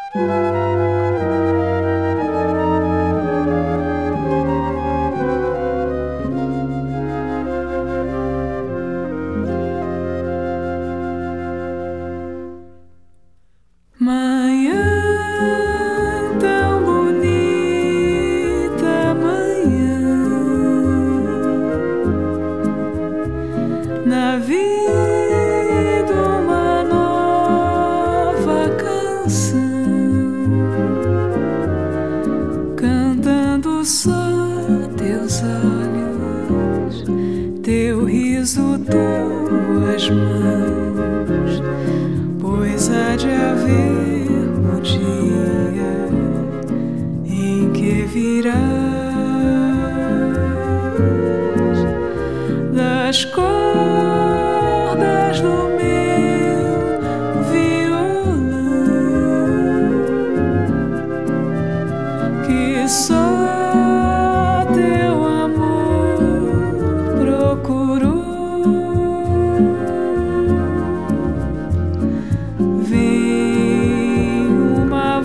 Manhã tão bonita, manhã na vida uma nova canção, cantando só teus olhos, teu riso, tuas mãos, pois há de haver o dia em que virás das cordas do meu violão, que só teu amor procurou. Vem uma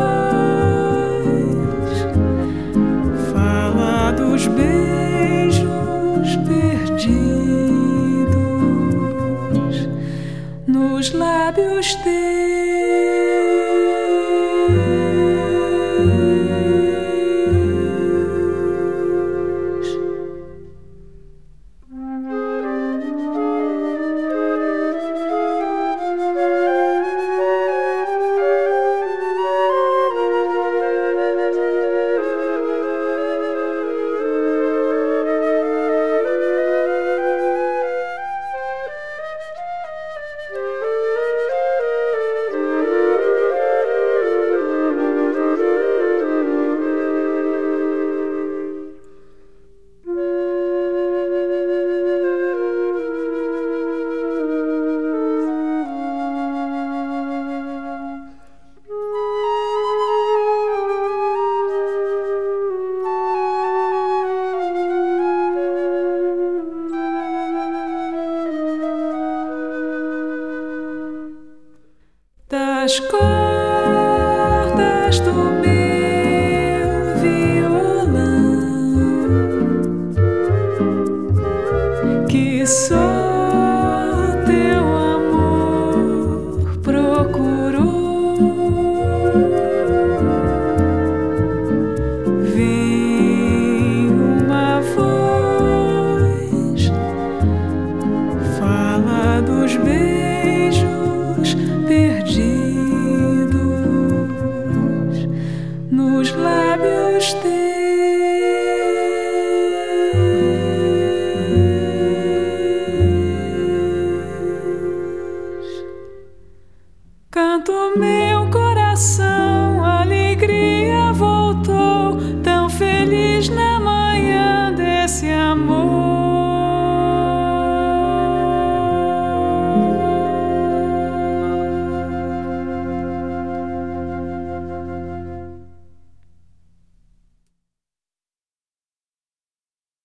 voz, fala dos beijos perdidos nos lábios teus. Das cordas do meu